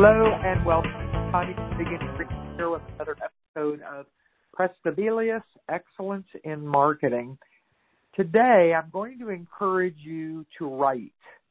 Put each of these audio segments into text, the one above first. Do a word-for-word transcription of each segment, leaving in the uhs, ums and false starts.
Hello and welcome to Connie beginning here with another episode of Prestabilis Excellence in Marketing. Today I'm going to encourage you to write,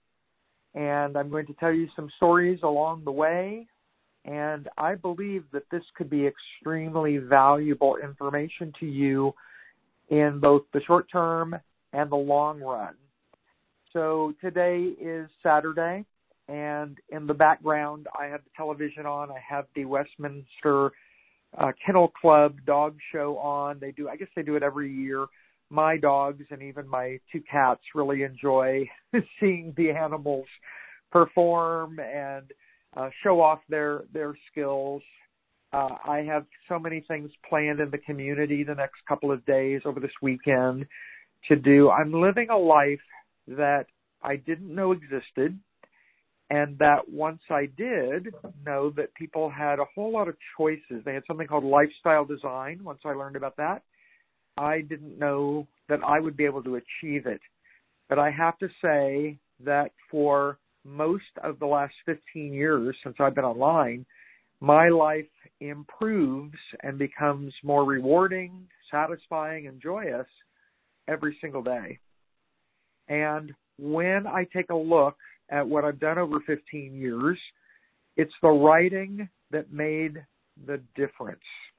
and I'm going to tell you some stories along the way, and I believe that this could be extremely valuable information to you in both the short term and the long run. So today is Saturday, and in the background I have the television on. I have the Westminster uh, Kennel Club dog show on. They do, I guess they do it every year. My dogs and even my two cats really enjoy seeing the animals perform and uh, show off their, their skills. Uh, I have so many things planned in the community the next couple of days over this weekend to do. I'm living a life that I didn't know existed, and that once I did know that people had a whole lot of choices. They had something called lifestyle design. Once I learned about that, I didn't know that I would be able to achieve it. But I have to say that for most of the last fifteen years since I've been online, my life improves and becomes more rewarding, satisfying, and joyous every single day. And when I take a look at what I've done over fifteen years, it's the writing that made the difference.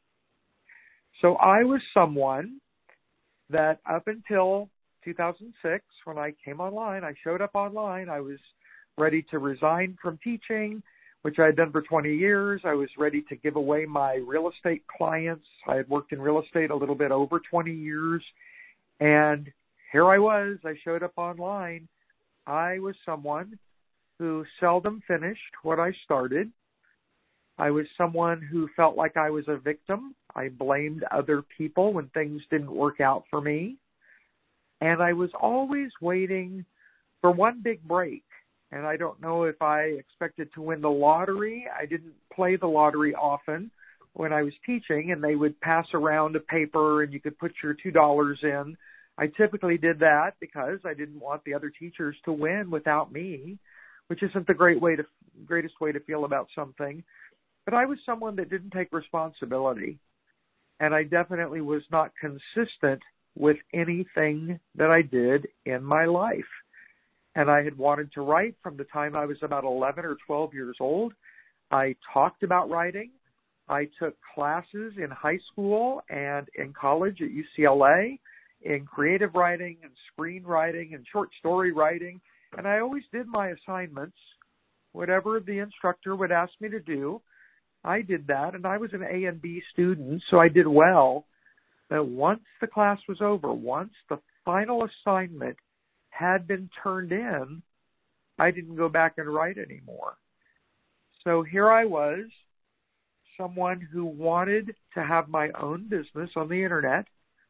So I was someone that up until two thousand six, when I came online, I showed up online, I was ready to resign from teaching, which I had done for twenty years. I was ready to give away my real estate clients. I had worked in real estate a little bit over twenty years. And here I was, I showed up online. I was someone who seldom finished what I started. I was someone who felt like I was a victim. I blamed other people when things didn't work out for me. And I was always waiting for one big break. And I don't know if I expected to win the lottery. I didn't play the lottery often when I was teaching, and they would pass around a paper and you could put your two dollars in. I typically did that because I didn't want the other teachers to win without me, which isn't the great way to, greatest way to feel about something. But I was someone that didn't take responsibility, and I definitely was not consistent with anything that I did in my life. And I had wanted to write from the time I was about eleven or twelve years old. I talked about writing. I took classes in high school and in college at U C L A in creative writing and screenwriting and short story writing. And I always did my assignments, whatever the instructor would ask me to do. I did that, and I was an A and B student, so I did well. But once the class was over, once the final assignment had been turned in, I didn't go back and write anymore. So here I was, someone who wanted to have my own business on the internet,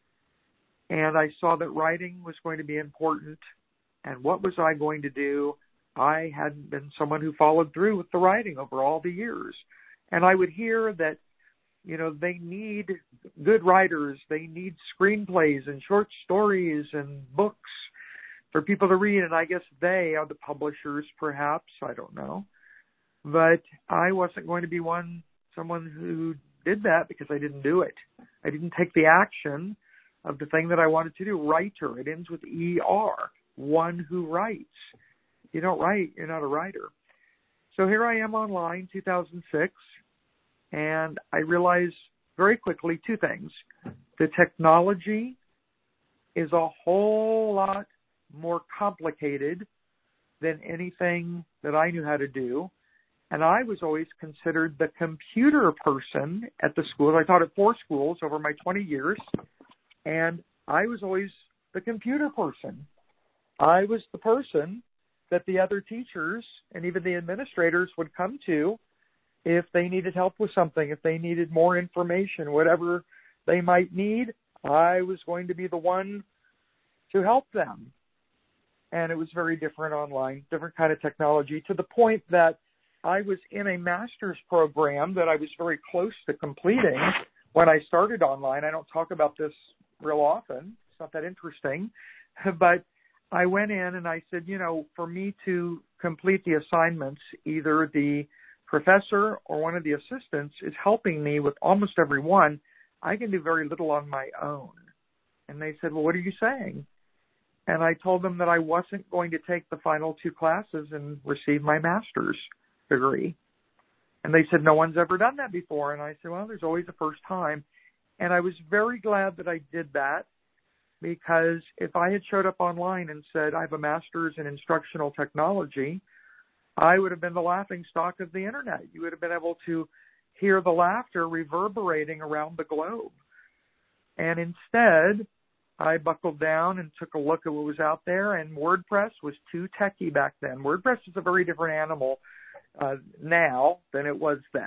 and I saw that writing was going to be important. And what was I going to do? I hadn't been someone who followed through with the writing over all the years. And I would hear that, you know, they need good writers. They need screenplays and short stories and books for people to read. And I guess they are the publishers, perhaps. I don't know. But I wasn't going to be one, someone who did that because I didn't do it. I didn't take the action of the thing that I wanted to do. Writer. It ends with E R. One who writes. If you don't write, you're not a writer. So here I am online, two thousand six, and I realized very quickly two things. The technology is a whole lot more complicated than anything that I knew how to do. And I was always considered the computer person at the school. I taught at four schools over my twenty years, and I was always the computer person. I was the person that the other teachers and even the administrators would come to if they needed help with something, if they needed more information, whatever they might need. I was going to be the one to help them. And it was very different online, different kind of technology, to the point that I was in a master's program that I was very close to completing when I started online. I don't talk about this real often. It's not that interesting. But I went in and I said, you know, for me to complete the assignments, either the professor or one of the assistants is helping me with almost every one. I can do very little on my own. And they said, well, what are you saying? And I told them that I wasn't going to take the final two classes and receive my master's degree. And they said, no one's ever done that before. And I said, well, there's always a first time. And I was very glad that I did that, because if I had showed up online and said, I have a master's in instructional technology, I would have been the laughing stock of the internet. You would have been able to hear the laughter reverberating around the globe. And instead, I buckled down and took a look at what was out there, and WordPress was too techy back then. WordPress is a very different animal uh, now than it was then.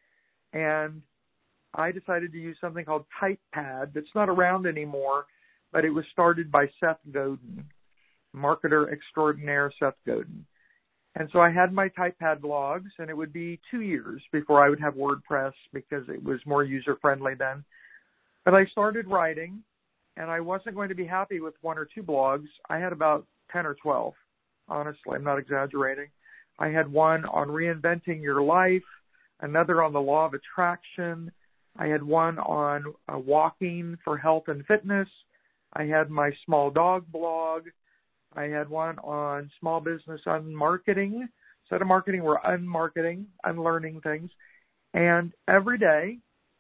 And I decided to use something called TypePad that's not around anymore, but it was started by Seth Godin, marketer extraordinaire Seth Godin. And so I had my TypePad blogs, and it would be two years before I would have WordPress because it was more user-friendly then. But I started writing, and I wasn't going to be happy with one or two blogs. I had about ten or twelve, honestly. I'm not exaggerating. I had one on reinventing your life, another on the law of attraction. I had one on uh, walking for health and fitness. I had my small dog blog. I had one on small business unmarketing. Instead of marketing, we're unmarketing, unlearning things. And every day,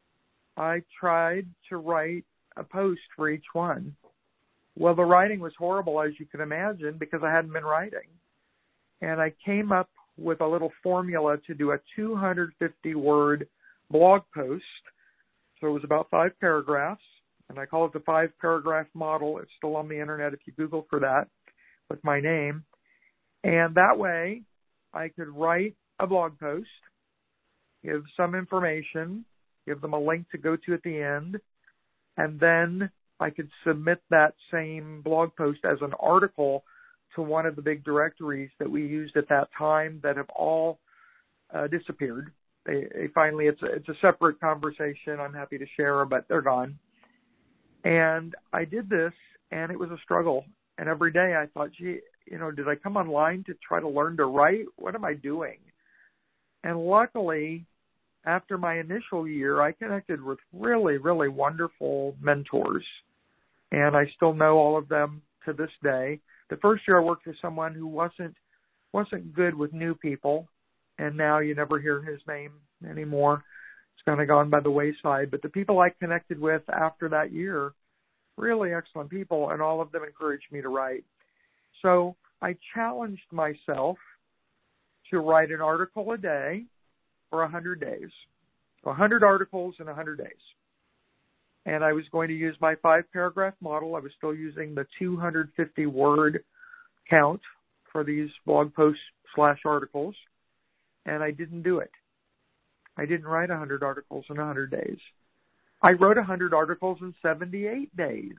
I tried to write a post for each one. Well, the writing was horrible, as you can imagine, because I hadn't been writing. And I came up with a little formula to do a two hundred fifty word blog post. So it was about five paragraphs, and I call it the five paragraph model. It's still on the internet if you Google for that with my name. And that way I could write a blog post, give some information, give them a link to go to at the end, and then I could submit that same blog post as an article to one of the big directories that we used at that time that have all uh, disappeared. They, they finally, it's a, it's a separate conversation I'm happy to share, but they're gone. And I did this, and it was a struggle. And every day I thought, gee, you know, did I come online to try to learn to write? What am I doing? And luckily, after my initial year, I connected with really, really wonderful mentors. And I still know all of them to this day. The first year I worked with someone who wasn't wasn't good with new people, and now you never hear his name anymore. It's kind of gone by the wayside. But the people I connected with after that year, really excellent people, and all of them encouraged me to write. So I challenged myself to write an article a day for one hundred days, one hundred articles in one hundred days. And I was going to use my five-paragraph model. I was still using the two hundred fifty word count for these blog posts slash articles, and I didn't do it. I didn't write one hundred articles in one hundred days. I wrote one hundred articles in seventy-eight days.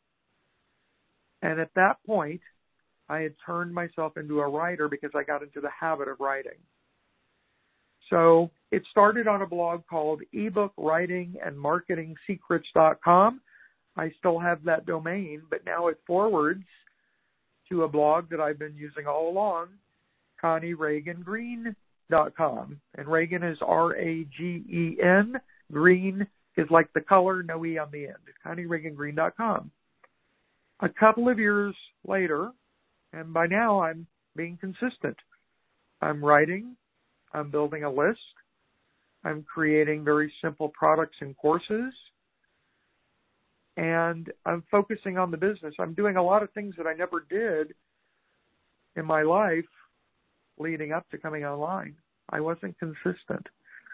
And at that point, I had turned myself into a writer because I got into the habit of writing. So it started on a blog called ebook writing and marketing secrets dot com. I still have that domain, but now it forwards to a blog that I've been using all along, Connie Reagan Green dot com. And Reagan is R A G E N. Green is like the color, no E on the end. Connie Reagan Green dot com. A couple of years later, and by now I'm being consistent. I'm writing. I'm building a list. I'm creating very simple products and courses. And I'm focusing on the business. I'm doing a lot of things that I never did in my life leading up to coming online. I wasn't consistent.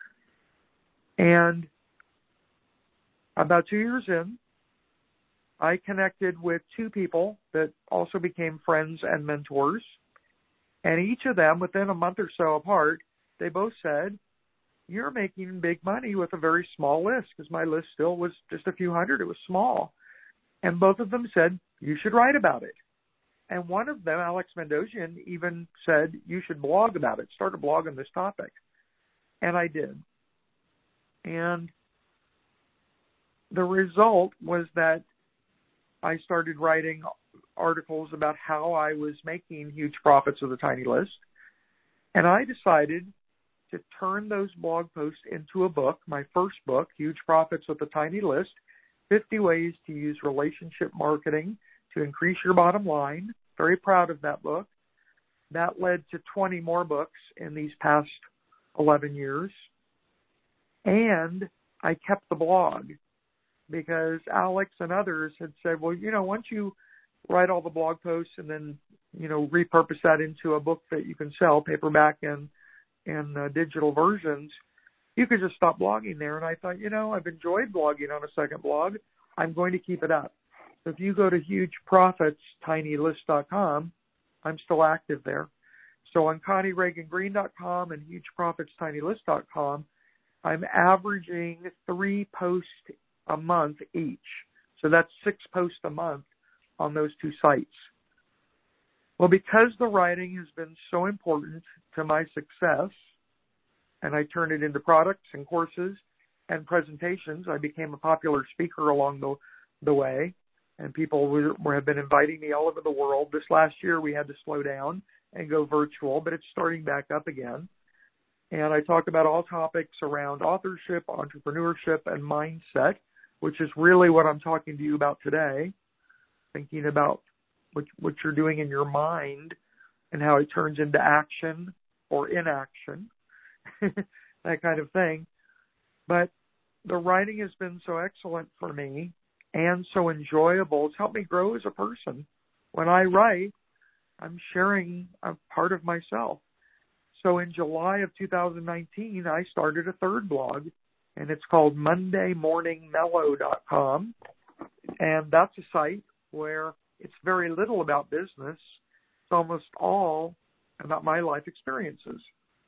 And about two years in, I connected with two people that also became friends and mentors. And each of them, within a month or so apart, they both said, you're making big money with a very small list, because my list still was just a few hundred. It was small. And both of them said, you should write about it. And one of them, Alex Mendosian, even said, you should blog about it, start a blog on this topic. And I did. And the result was that I started writing articles about how I was making huge profits with a tiny list. And I decided to turn those blog posts into a book, my first book, Huge Profits with a Tiny List, fifty Ways to Use Relationship Marketing to Increase Your Bottom Line. Very proud of that book. That led to twenty more books in these past eleven years. And I kept the blog because Alex and others had said, well, you know, once you write all the blog posts and then, you know, repurpose that into a book that you can sell, paperback and, and uh, digital versions, you could just stop blogging there. And I thought, you know, I've enjoyed blogging on a second blog. I'm going to keep it up. So if you go to huge profits tiny list dot com, I'm still active there. So on Connie Reagan Green dot com and huge profits tiny list dot com, I'm averaging three posts a month each. So that's six posts a month on those two sites. Well, because the writing has been so important to my success, and I turned it into products and courses and presentations, I became a popular speaker along the, the way, and people were, have been inviting me all over the world. This last year, we had to slow down and go virtual, but it's starting back up again. And I talk about all topics around authorship, entrepreneurship, and mindset, which is really what I'm talking to you about today, thinking about what, what you're doing in your mind and how it turns into action or inaction, that kind of thing. But the writing has been so excellent for me and so enjoyable. It's helped me grow as a person. When I write, I'm sharing a part of myself. So in July of two thousand nineteen, I started a third blog, and it's called monday morning mellow dot com. And that's a site where it's very little about business. It's almost all about my life experiences.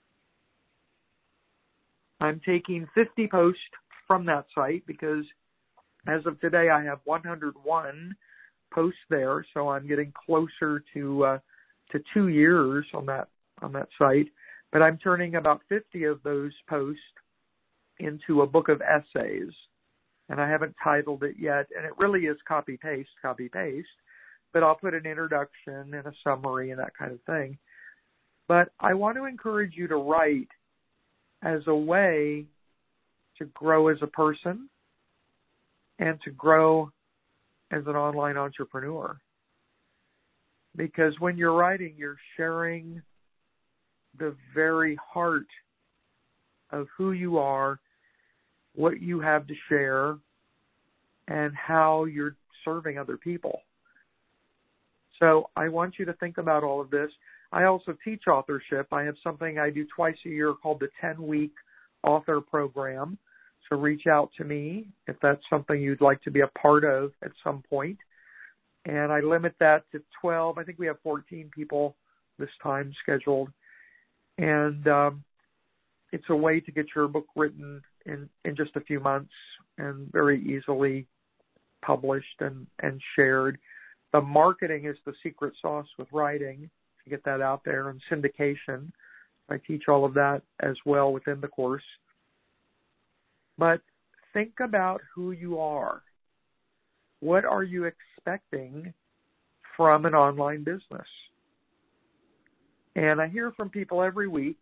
I'm taking fifty posts from that site because as of today, I have one hundred one posts there. So I'm getting closer to uh, to two years on that on that site. But I'm turning about fifty of those posts into a book of essays. And I haven't titled it yet. And it really is copy-paste, copy-paste. But I'll put an introduction and a summary and that kind of thing. But I want to encourage you to write as a way to grow as a person and to grow as an online entrepreneur. Because when you're writing, you're sharing the very heart of who you are, what you have to share, and how you're serving other people. So I want you to think about all of this. I also teach authorship. I have something I do twice a year called the ten-week author program. So reach out to me if that's something you'd like to be a part of at some point. And I limit that to twelve. I think we have fourteen people this time scheduled. And um, it's a way to get your book written in, in just a few months and very easily published and, and shared. The marketing is the secret sauce with writing, to get that out there, and syndication. I teach all of that as well within the course. But think about who you are. What are you expecting from an online business? And I hear from people every week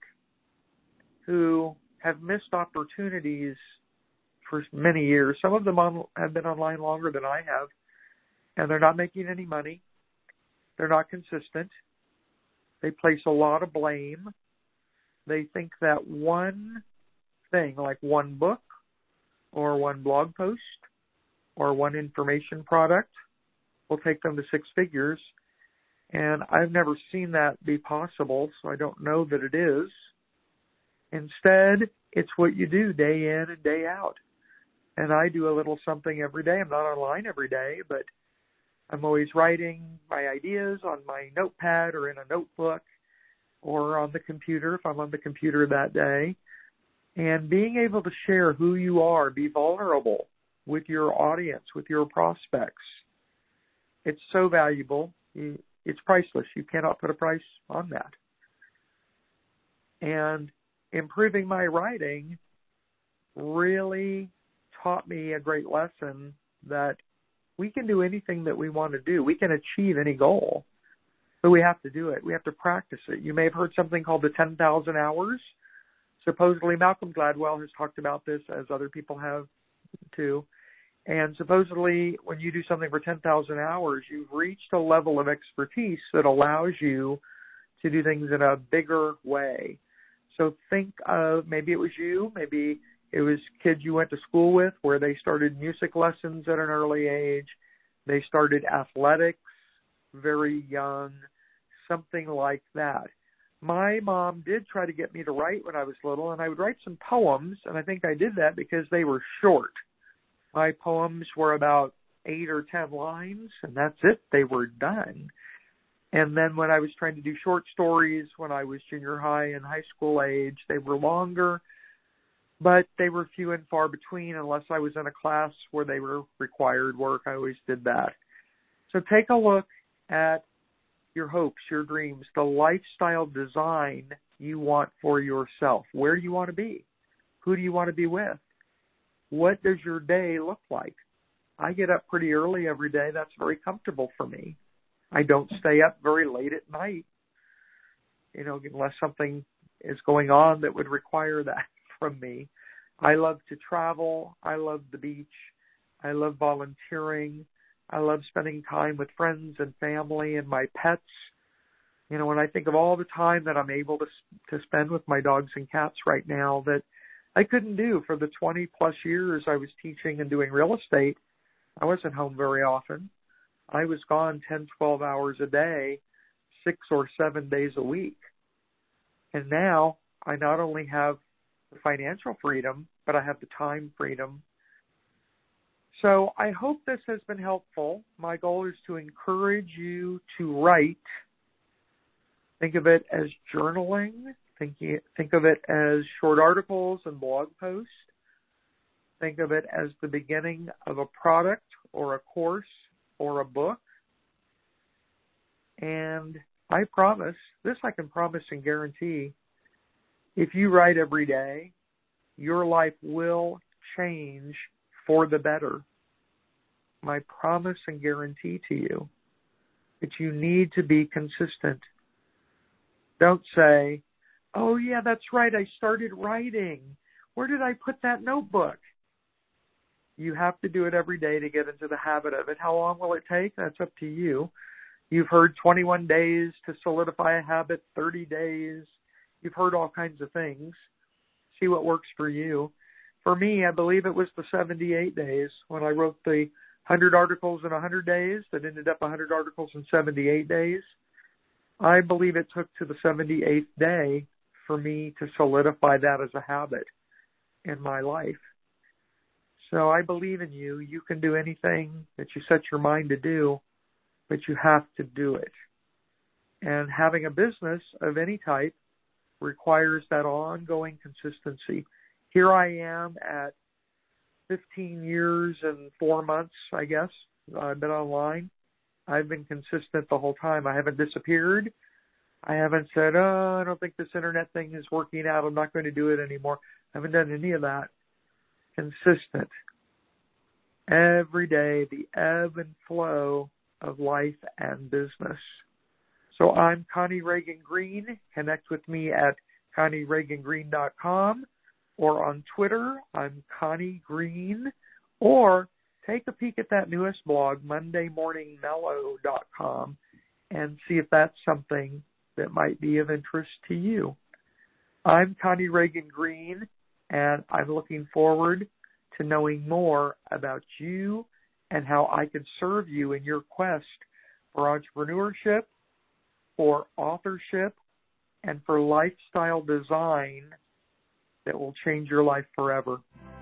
who have missed opportunities for many years. Some of them on, have been online longer than I have, and they're not making any money. They're not consistent. They place a lot of blame. They think that one thing, like one book or one blog post or one information product, will take them to six figures. And I've never seen that be possible, so I don't know that it is. Instead, it's what you do day in and day out. And I do a little something every day. I'm not online every day, but I'm always writing my ideas on my notepad or in a notebook or on the computer if I'm on the computer that day. And being able to share who you are, be vulnerable with your audience, with your prospects, it's so valuable. It's priceless. You cannot put a price on that. And improving my writing really taught me a great lesson that we can do anything that we want to do. We can achieve any goal, but we have to do it. We have to practice it. You may have heard something called the ten thousand hours. Supposedly Malcolm Gladwell has talked about this, as other people have too. And supposedly when you do something for ten thousand hours, you've reached a level of expertise that allows you to do things in a bigger way. So think of, maybe it was you, maybe it was kids you went to school with where they started music lessons at an early age. They started athletics very young, something like that. My mom did try to get me to write when I was little, and I would write some poems, and I think I did that because they were short. My poems were about eight or ten lines, and that's it. They were done. And then when I was trying to do short stories when I was junior high and high school age, they were longer, but they were few and far between unless I was in a class where they were required work. I always did that. So take a look at your hopes, your dreams, the lifestyle design you want for yourself. Where do you want to be? Who do you want to be with? What does your day look like? I get up pretty early every day. That's very comfortable for me. I don't stay up very late at night, you know, unless something is going on that would require that from me. I love to travel. I love the beach. I love volunteering. I love spending time with friends and family and my pets. You know, when I think of all the time that I'm able to to spend with my dogs and cats right now that I couldn't do for the twenty plus years I was teaching and doing real estate, I wasn't home very often. I was gone ten, twelve hours a day, six or seven days a week. And now I not only have the financial freedom, but I have the time freedom. So I hope this has been helpful. My goal is to encourage you to write. Think of it as journaling. Think, think of it as short articles and blog posts. Think of it as the beginning of a product or a course or a book. And I promise, this I can promise and guarantee, if you write every day, your life will change for the better. My promise and guarantee to you that you need to be consistent. Don't say, oh yeah, that's right, I started writing. Where did I put that notebook? You have to do it every day to get into the habit of it. How long will it take? That's up to you. You've heard twenty-one days to solidify a habit, thirty days. You've heard all kinds of things. See what works for you. For me, I believe it was the seventy-eight days when I wrote the one hundred articles in one hundred days that ended up one hundred articles in seventy-eight days. I believe it took to the seventy-eighth day for me to solidify that as a habit in my life. So I believe in you. You can do anything that you set your mind to do, but you have to do it. And having a business of any type requires that ongoing consistency. Here I am at fifteen years and four months, I guess. I've been online. I've been consistent the whole time. I haven't disappeared. I haven't said, oh, I don't think this internet thing is working out. I'm not going to do it anymore. I haven't done any of that. Consistent. Every day, the ebb and flow of life and business. So I'm Connie Reagan Green. Connect with me at connie reagan green dot com or on Twitter, I'm Connie Green, or take a peek at that newest blog, monday morning mellow dot com, and see if that's something that might be of interest to you. I'm Connie Reagan Green, and I'm looking forward to knowing more about you and how I can serve you in your quest for entrepreneurship, for authorship, and for lifestyle design that will change your life forever.